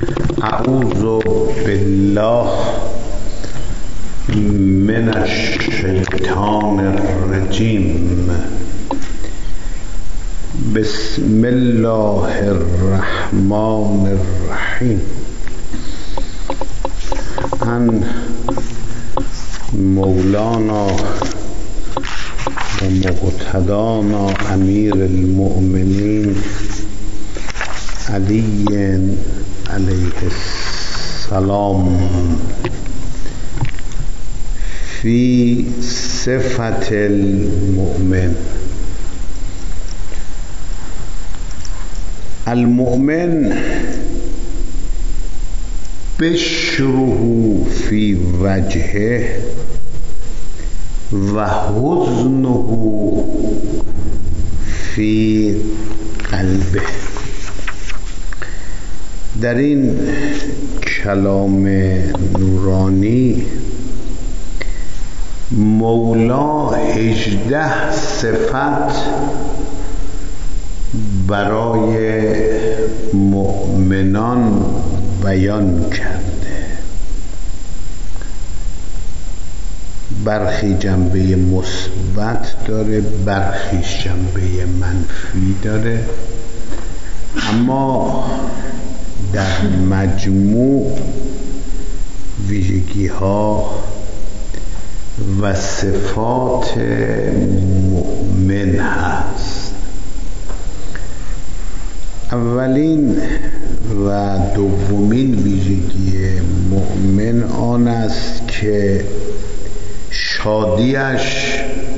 اعوذ بالله من الشیطان الرجیم. بسم الله الرحمن الرحیم. عن مولانا و مقتدانا امیر المؤمنین علی علیه السلام فی صفت المؤمن. المؤمن بشره فی وجهه و حزنه فی قلبه. در این کلام نورانی مولا 18 صفت برای مؤمنان بیان کرده. برخی جنبه مثبت داره، برخیش جنبه منفی داره، اما در مجموع ویژگی ها و صفات مؤمن هست. اولین و دومین ویژگی مؤمن آن است که شادیش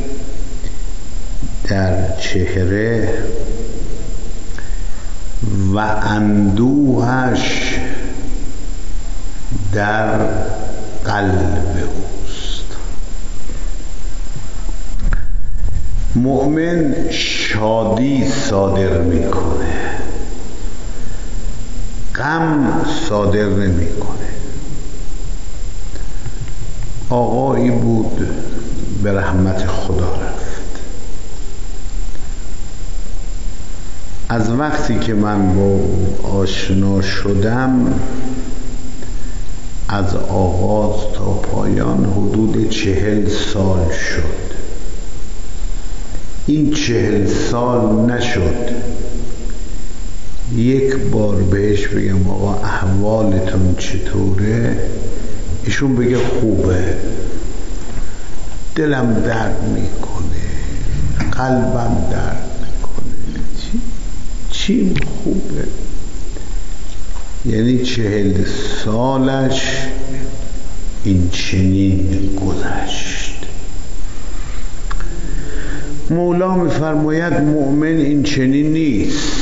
در چهره و اندوهش در قلب اوست. مؤمن شادی صادر میکنه، غم صادر نمیکنه. آقایی بود به رحمت خدا رفت. از وقتی که من با آشنا شدم از آغاز تا پایان حدود 40 سال شد. این 40 سال نشد یک بار بهش بگم آقا احوالتون چطوره، ایشون بگه خوبه، دلم درد میکنه، قلبم درد میکنه. چی خوبه؟ یعنی 40 سالش این چنین گذشت. مولا میفرماید مؤمن این چنین نیست.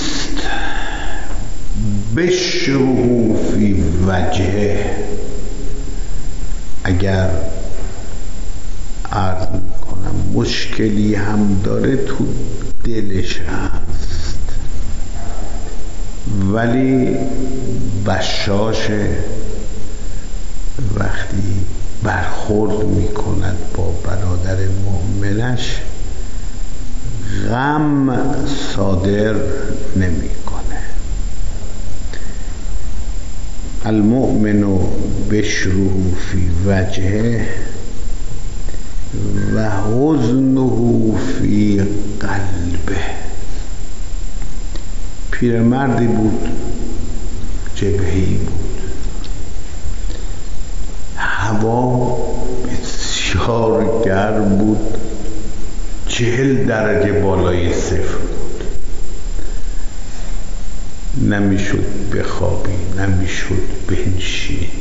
بشره فی وجهه. اگر عرض میکنم مشکلی هم داره تو دلش هست، ولی بشاشه. وقتی برخورد میکند با برادر مؤمنش غم صادر نمیکنه. المؤمن بشره فی وجهه و حزنه فی قلبه. پیرمردی بود، جبهه‌ای بود، هوا بسیار گرم بود، 40 درجه بالای صفر بود. نمیشد بخوابی، نمیشد بنشینی.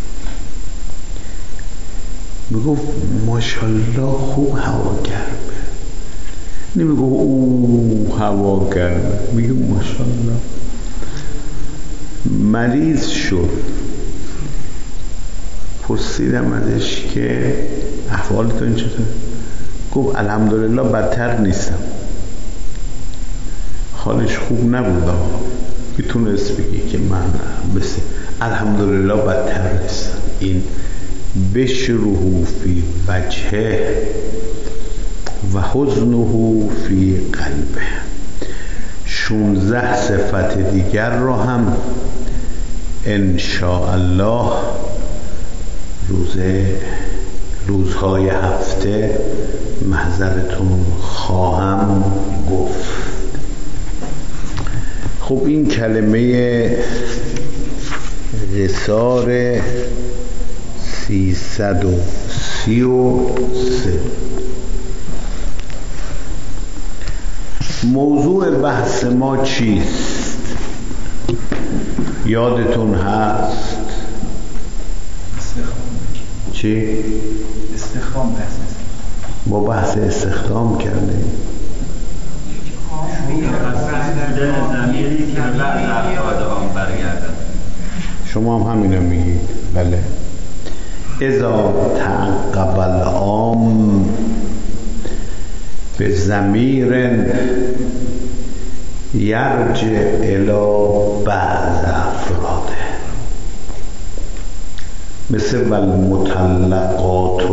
میگفت ماشاءالله خوب هوا گرمه. نمیگفت او هوا گرمه، میگه ماشاءالله. مریض شد. پرسیدم ازش که احوالتون چطور؟ گفت الحمدلله بدتر نیستم. حالش خوب نبود، میتونست بگی که من مثل الحمدلله بدتر نیستم. این بشره فی وجهه و حزنه فی قلبه. 16 صفت دیگر را هم ان شاء الله روزهای هفته محضرتون خواهم گفت. خب این کلمه قصار 333 موضوع بحث ما چیست؟ یادتون هست؟ چی؟ استخدام بحث ما بحث استخدام کردیم. زمیری که بعد افراد آن برگردد. شما هم همینو میگید. بله. اذا تعقب العام به ضمیر یرجع الی بعض افراده مثل والمطلقات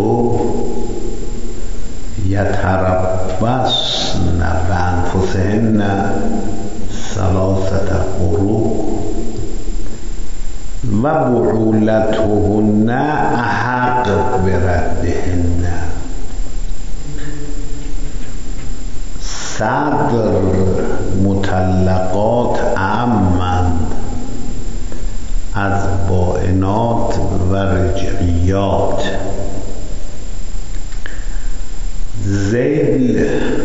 یتربصن بانفسهن 3 قروء و بعولتهن احق بردهن. صدر مطلقات عامند از بائنات و رجعیات. ذیل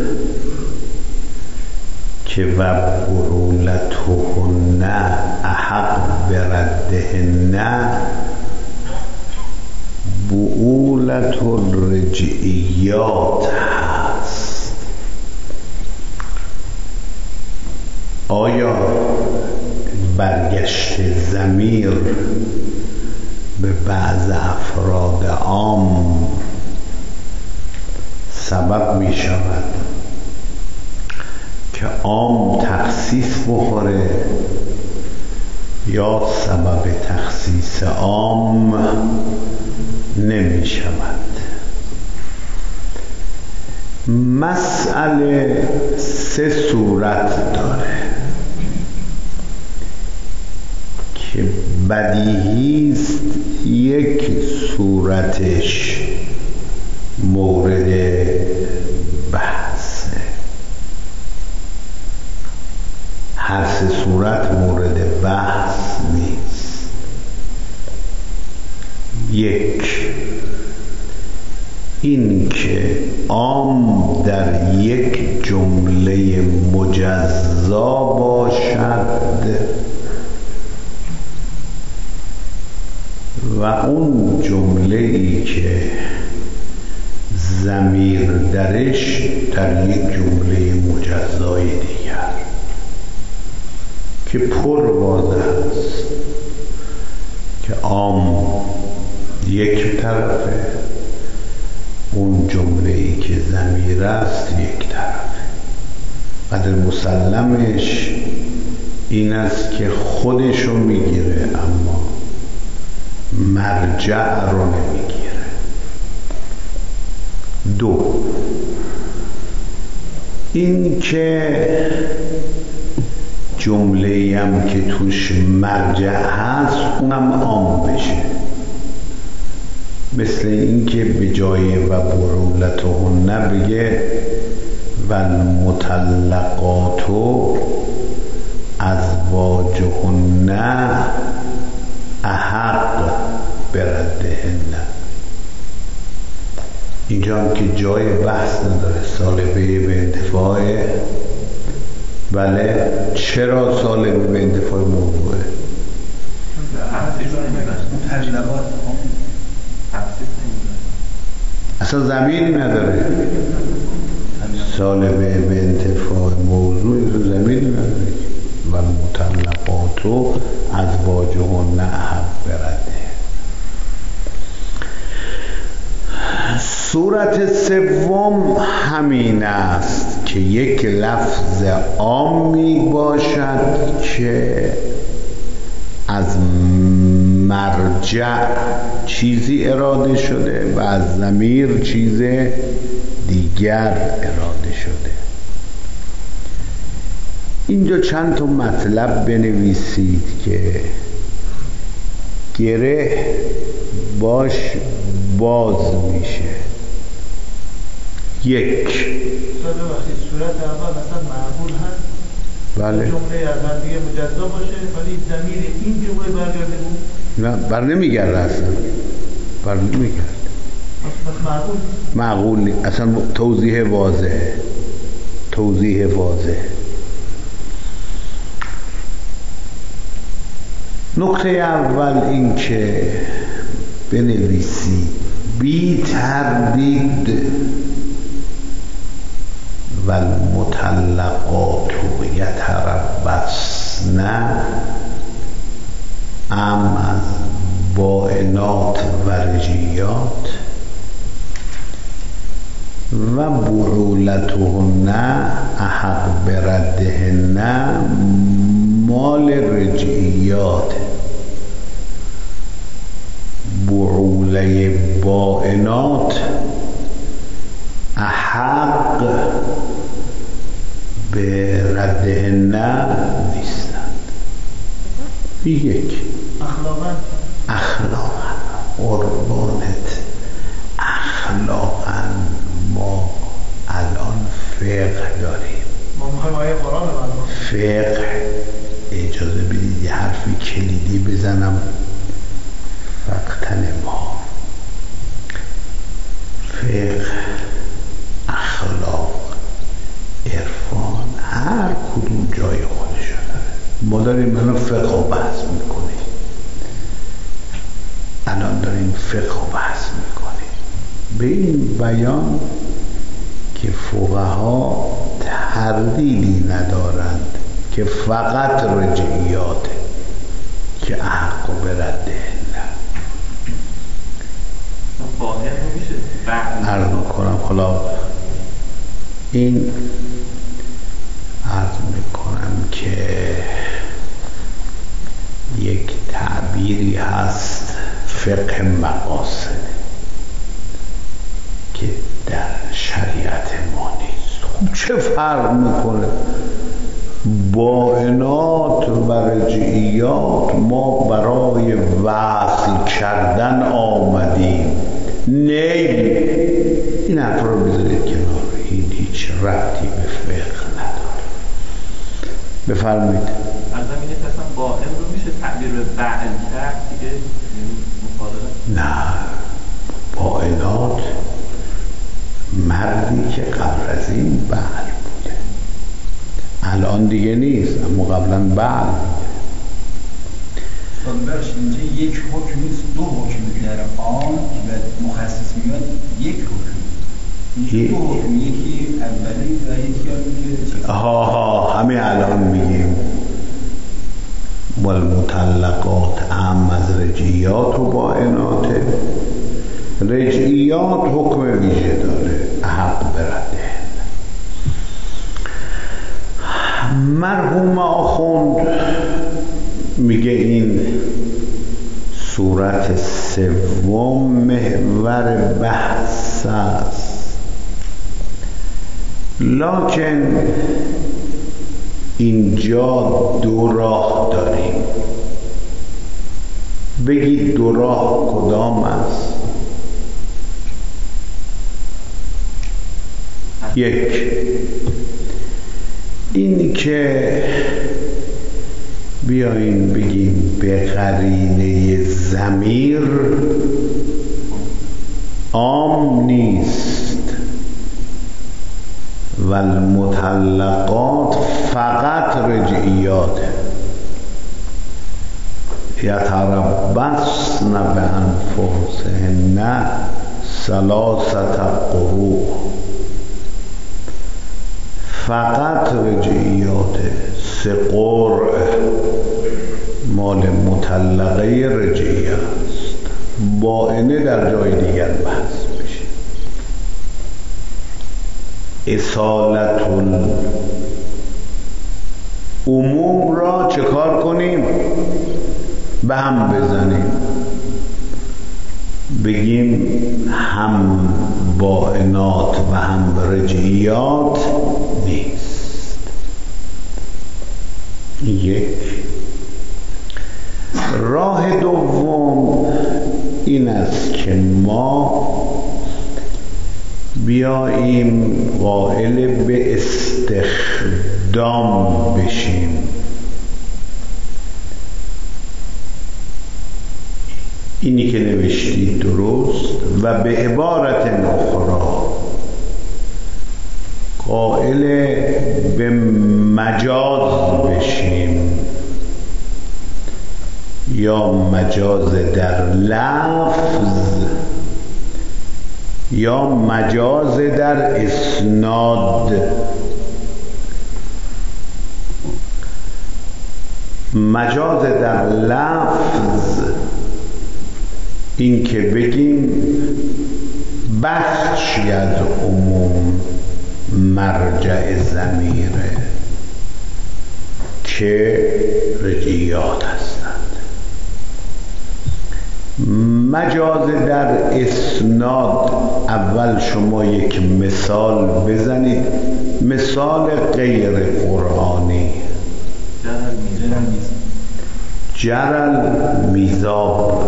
که و بعولتهن احق بردهن بعولت الرجعیات هست. آیا برگشت ضمیر به بعض افراد عام سبب می شود که عام تخصیص بخوره یا سبب تخصیص عام نمی شود؟ مسئله 3 صورت داره که بدیهی است یک صورتش مورد بحثه، هر 3 صورت مورد بحث نیست. 1 این که عام در یک جمله مجزا باشد و اون جمله ای که ضمیر درش در یک جمله مجزای دیگر که پر واضح است که عام یک طرفه، اون جمله ای که ضمیر است یک طرفه. قدر مسلمش این است که خودشو میگیره اما مرجع رو نمیگیره. 2 این که جمله هم که توش مرجع هست اونم عام بشه، مثل این که به جای و بعولتهن بگه والمطلقات ازواجهن احق بردهن. اینجا هم که جای بحث نداره، سالبه به انتفاع. بله، چرا سالبه به انتفاع موضوعه؟ اصلا ضمیری نداره، سالبه به انتفاع موضوعی رو ضمیری نداره. و مطلقات ازواجهن احق برده. صورت 3 همین است که یک لفظ عامی باشد که از مرجع چیزی اراده شده و از ضمیر چیز دیگر اراده شده. اینجا چند تا مطلب بنویسید که گره باش باز میشه. یک استاد وقتی صورت اول مثلا معقول هست، بله جمله از هم دیگه مجزا باشه ولی ضمیر این جمله برگرده بود، نه بر نمیگرده، اصلا بر نمیگرده، پس معقول معقول نیست. اصلا توضیح واضحه، توضیح واضح. نکته اول این که بنویسی بی تردید و المطلقات یتربصن ام از بائنات و رجیات و بعولتهن احق بردهن مال رجعیات. بعوله بائنات احق به ردهن نیستند. یک اخلاقا قربانت، اخلاقا ما الان فقه داریم. ما میخوایم آیه قرآن رو فقه، اجازه بدید یه حرفی کلیدی بزنم. فقطن ما فقه، اخلاق، عرفان، هر کدوم جای خودشو داره. ما داریم منو فقه رو بحث میکنیم، الان داریم فقه رو بحث میکنیم به این بیان که فقها تردیدی ندارند که فقط رجعیاته که احق و برده. عرض میکنم حالا این عرض میکنم که یک تعبیری هست فقه مقاصد که در شریعت ما نیست. خب چه فرق میکنه؟ بائنات و رجعیات ما برای وصل کردن آمدیم. این حرف رو بذارید کنار، این هیچ ربطی به فقه نداره. بفرمایید. از اینه که اصلا بائن رو میشه تعبیر به بعل کرد دیگه مخالفه؟ نه، بائنات مردی که قبل از این بعل بوده، الان دیگه نیست، اما قبلا بعل بوده. برش اینجا یک حکم نیست، دو حکم در آن که مخصص میاد یک حکم. اینجا دو حکم، یکی اولی و یکی هم که ها همه الان میگیم والمطلقات ام از رجعیات و بائنات. رجعیات حکم ویژه داره، احق برده. مرحوم آخوند میگه این صورت سوم محور بحث است، لکن اینجا دو راه داریم. بگید دو راه کدام است؟ یک، این که بیاییم بگیم به قرینه ضمیر عام نیست و المطلقات فقط رجعیات یتربصن بانفسهن ثلاثه قروء. فقط رجعیات، سه قرء مال مطلقه رجعی است. بائنه در جای دیگر بحث میشه. اصالت العموم را چه کار کنیم؟ به هم بزنیم، بگیم هم بائنات و هم رجعیات نیست. یک. راه دوم این است که ما بیاییم قائل به استخدام بشیم. اینی که نوشتید درست، و به عبارت اخرى قائل به مجاز بشیم، یا مجاز در لفظ یا مجاز در اسناد. مجاز در لفظ این که بگیم بخشی از عموم مرجع ضمیره که رجعیات هستند. مجاز در اسناد، اول شما یک مثال بزنید، مثال غیر قرآنی. جرل میزاب،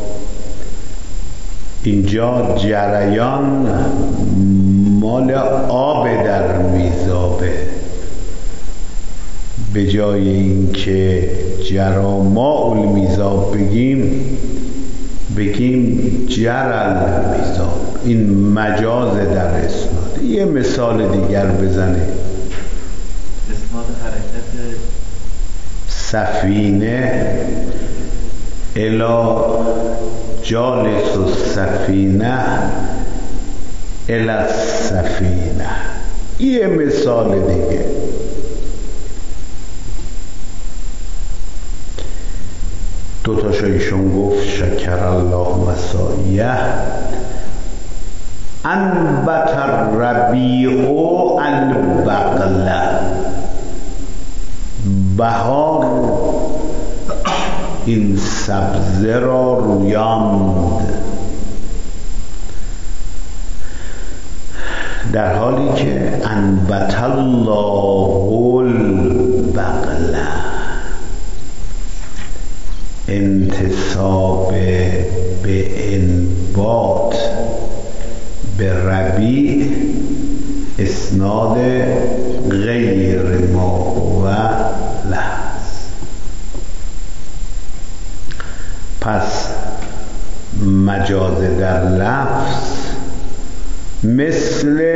اینجا جریان مال آب در میزابه، به جای اینکه جراماء المیزاب بگیم جرل میزاب. این مجاز در اسناد. یه مثال دیگر بزنه. اسناد حرکت سفینه الی جالس السفینه الی السفینه. یه مثال دیگه. دوتاشو ایشون گفت شکر الله مسایه. انبت الربیع البقله، بهار این سبزه را رویاند، در حالی که انبت الله البقله انتساب به انبات به ربیع اسناد غیر ما هو لحظ. پس مجاز در لفظ مثل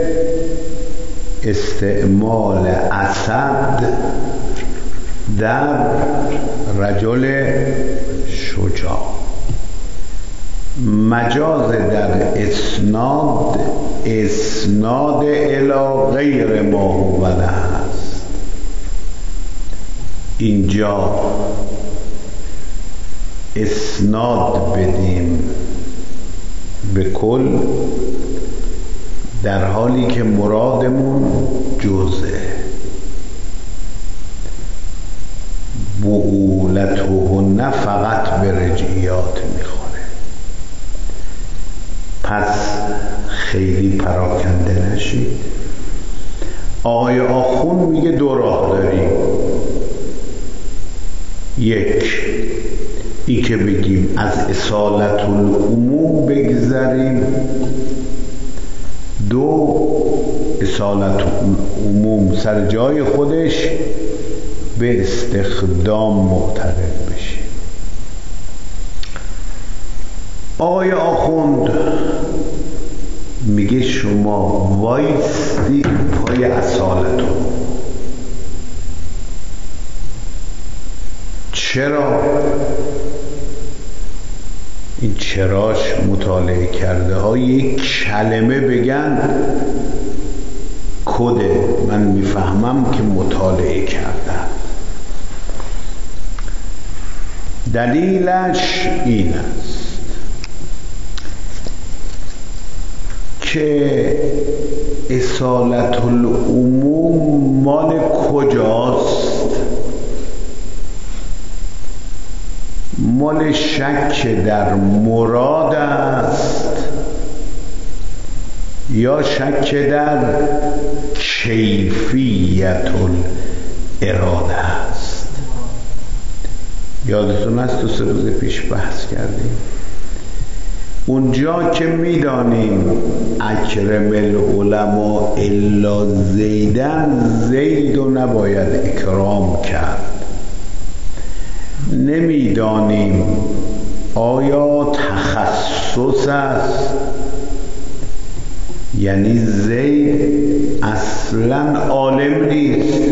استعمال اسد در رجل شجاع. مجاز در اسناد الی غیر ما هو هست. اینجا اسناد بدیم به کل، در حالی که مرادمون جزءه. بعولتهن فقط به رجعیات میخوره. پس خیلی پراکنده نشید. آقای آخون میگه دو راه داریم. یک، این که بگیم از اصالت العموم بگذریم. دو، اصالت العموم سر جای خودش به استخدام معتقد بشیم. آقای آخوند میگه شما وایستی پای اصالتون. چرا؟ این چراش مطالعه کرده ها یک کلمه بگن کده، من میفهمم که مطالعه کردن. دلیلش این است که اصالت العموم مال کجاست؟ مال شک در مراد است یا شک در کیفیت الاراده است؟ یادتون است 2 روز پیش بحث کردیم اونجا که میدانیم اکرم العلماء الا زیدن، زید رو نباید اکرام کرد. نمیدانیم آیا تخصص است، یعنی زید اصلا عالم نیست،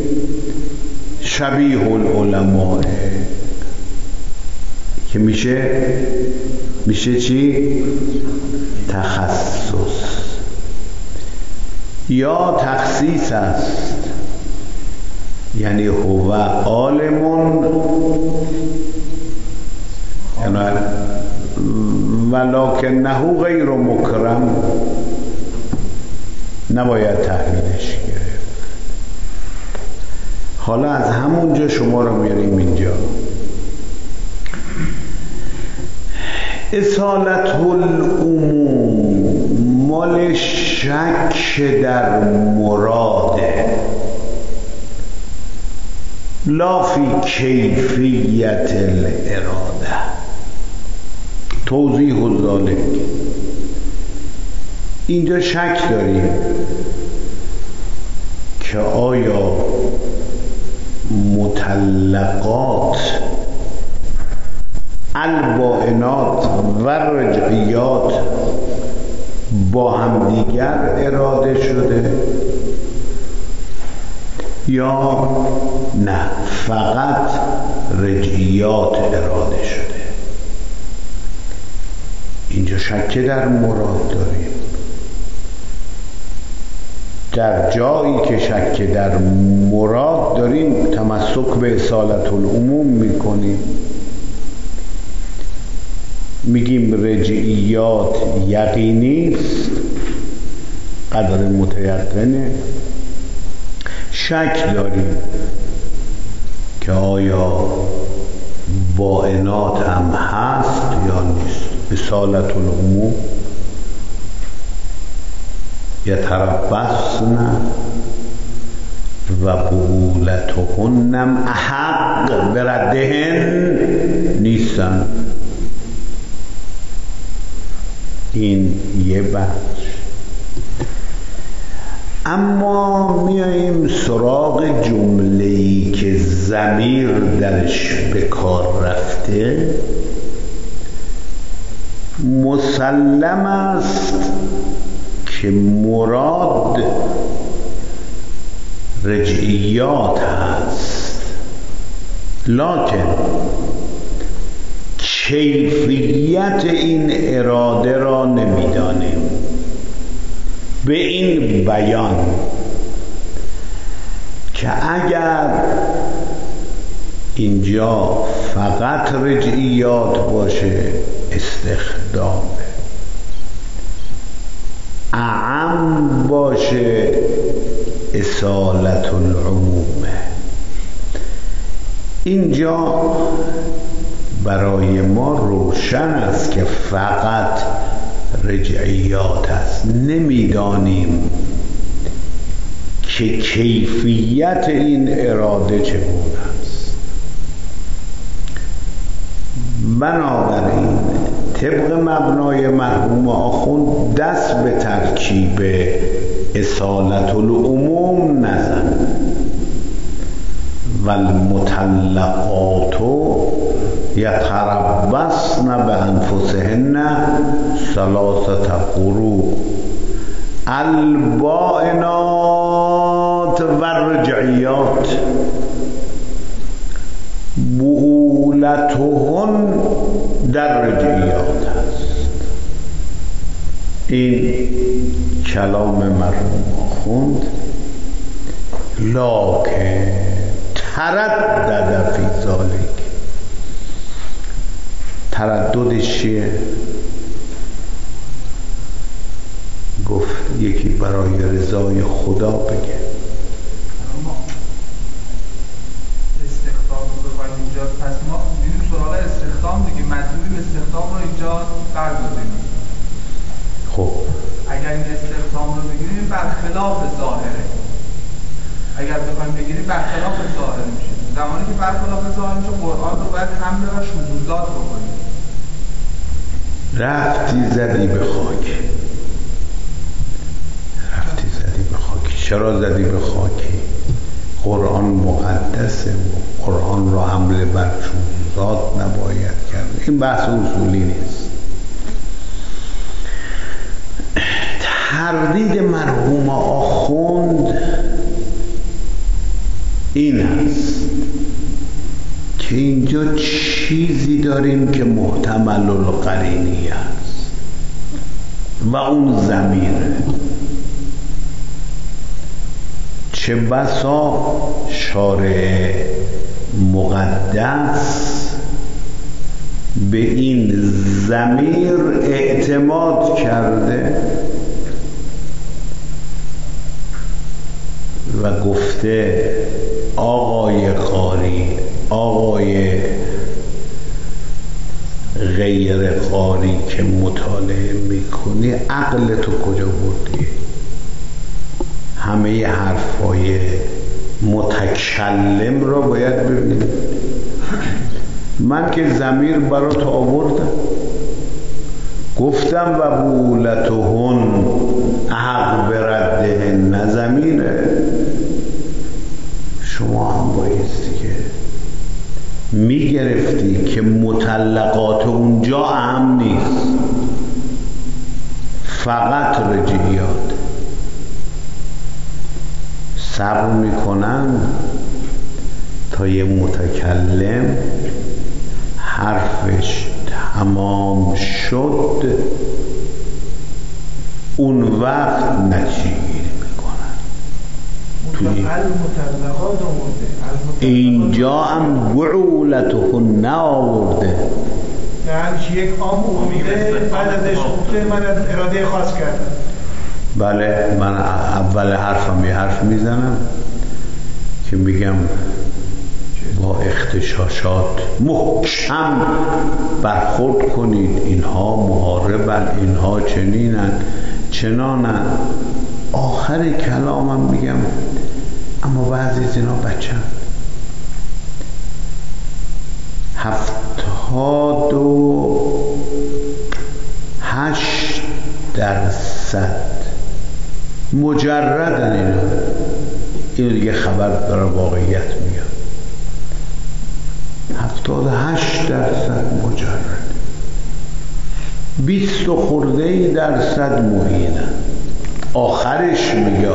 شبیه العلماء که میشه چی؟ تخصص. یا تخصیص است، یعنی هو عالمون ولکنه غیر مکرم، نباید تحویلش گرفت. حالا از همونجا شما رو میاریم اینجا. اصالت العموم مال شک در مراده، لا فی کیفیت الاراده. توضیح ذالک، اینجا شک داریم که آیا مطلقات البائنات و رجعیات با هم دیگر اراده شده یا نه فقط رجعیات اراده شده. اینجا شک در مراد داریم. در جایی که شک در مراد داریم تمسک به اصالت العموم میکنیم، میگیم رجعیات یقینی است، قدر متیقنه. شک داریم که آیا بائنات هم هست یا نیست. اصالت العموم یتربصن و بولتهنم احق بردهن نیستن. این یه بخش. اما میاییم سراغ جمله‌ای که ضمیر درش به کار رفته. مسلم است که مراد رجعیات هست، لکن کیفیت این اراده را نمیدانیم. به این بیان که اگر اینجا فقط رجعیات باشه استخدامه، اعم باشه اصالت العمومه. اینجا برای ما روشن است که فقط رجعیات است. نمیدانیم که کیفیت این اراده چگونه است. بنابراین طبق مبنای مرحوم آخوند دست به ترکیب اصالت العموم نزن. والمطلقات یتربصن بانفسهن ثلاثه قروء البائنات و الرجعیات بؤولتهن در رجعیات است. این کلام مرحوم آخوند. لکن تردد فی ذالک، ترددش چیه؟ گفت یکی برای رضای خدا بگه. استخدام رو بخوایم اینجا، پس ما میریم سراغ استخدام دیگه. مطلوب استخدام رو اینجا برگزینیم. خب اگر این استخدام رو بگیریم برخلاف ظاهره، اگر بخوایم بگیریم برخلاف ظاهر میشه. زمانی که برخلاف ظاهر میشه قرآن رو باید حمله و شذوذات بکنیم. رفتی زدی به خاک. رفتی زدی به خاک. چرا زدی به خاکی؟ قرآن مقدسه و قرآن را حمله بر ذات نباید کرد. این بحث اصولی نیست. تردید مرحوم آخوند این است که اینجا چیزی داریم که محتمل القرینی است و اون ضمیره. چه بسا شارع مقدس به این ضمیر اعتماد کرده و گفته آقای قاری، آقای غیر قاری که مطالعه میکنی، عقل تو کجا بردی؟ همه حرفای متکلم را باید ببینی. من که ضمیر برات آوردم، گفتم و بولتهن احق بردهن، ضمیره. شما هم بایستی که میگرفتی که مطلقات اونجا اهم نیست، فقط رجعیات. صبر میکنن تا یه متکلم حرفش تمام شد، اون وقت نتیجه گیری میکنن. المطلقات آورده، اینجا هم بعولتهن آورده، یعنی یک عام اومده بعد ازش گفته من از اراده خاص کردم. بله، من اول حرفم یه حرف میزنم که میگم با اختشاشات محکم برخورد کنید، اینها محاربن، اینها چنینن چنانن. آخر کلامم میگم اما بعضی از اینا بچه‌ن. 78% مجردن اینا. این دیگه خبر داره واقعیت میاد. 78% مجرد، 20 خرده‌ای درصد معینن. آخرش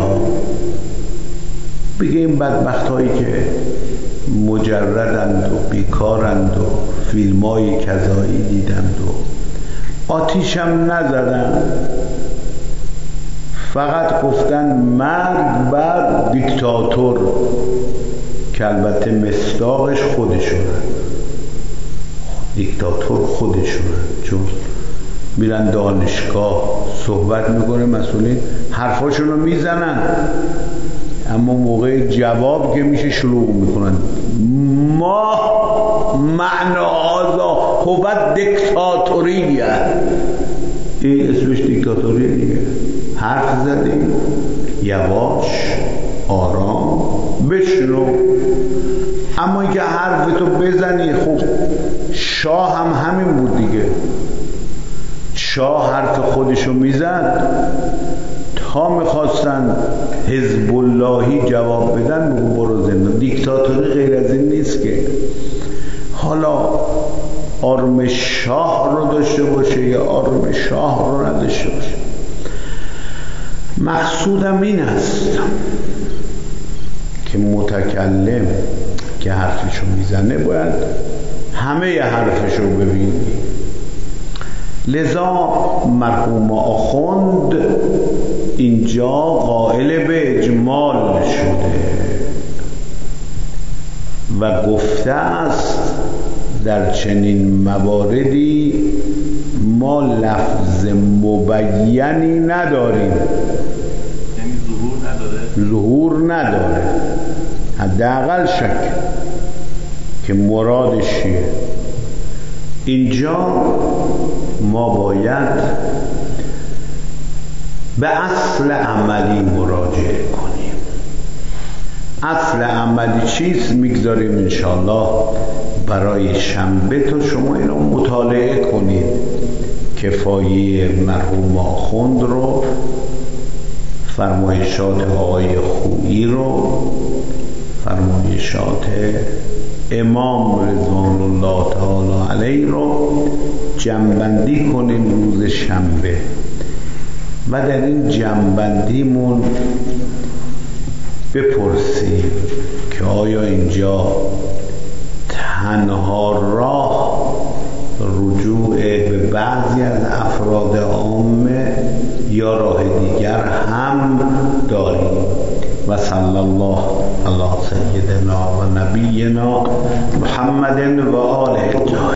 میگه این بدبخت هایی که مجردند و بیکارند و فیلم های کذایی دیدند و آتیشم نزدن، فقط گفتن مرگ بر دیکتاتور، که البته مصداقش خودشونه، دیکتاتور خودشونه، چون میرن دانشگاه صحبت میکنه، مسئولین حرفاشونو میزنن، اما موقع جواب که میشه شلوغ میکنن. ما معنا آزا هو دیکتاتوریه، این اسمش دیکتاتوریه دیگه. حرف زدیم، یواش آرام بشنو. اما اینکه حرفتو بزنی، خب شاه هم همین بود دیگه. شاه حرف خودشو میزد، تا میخواستن حزب اللهی جواب بدن بگو برو زندان. دیکتاتوری غیر از این نیست که حالا آرم شاه رو داشته باشه یا آرم شاه رو نداشته باشه. مقصودم این است که متکلم که حرفشو میزنه باید همه حرفشو ببینی. لذا مرحوم آخوند اینجا قائل به اجمال شده و گفته است در چنین مواردی ما لفظ مبینی نداریم، یعنی ظهور نداره، حداقل شک که مرادش چیه. اینجا ما باید به اصل عملی مراجعه کنیم. اصل عملی چیست میگذاریم انشاءالله برای شنبه، تا شما اینو مطالعه کنید کفایه مرحوم آخوند رو، فرمایشات آقای خویی رو، فرمایشات امام رضوان الله تعالی علیه رو جمع‌بندی کنیم روز شنبه و در این جمع‌بندیمون بپرسیم که آیا اینجا تنها راه رجوع به بعضی از افراد عامه یا راه دیگر هم داریم. و صلی الله علی سیدنا و نبینا محمد و آله.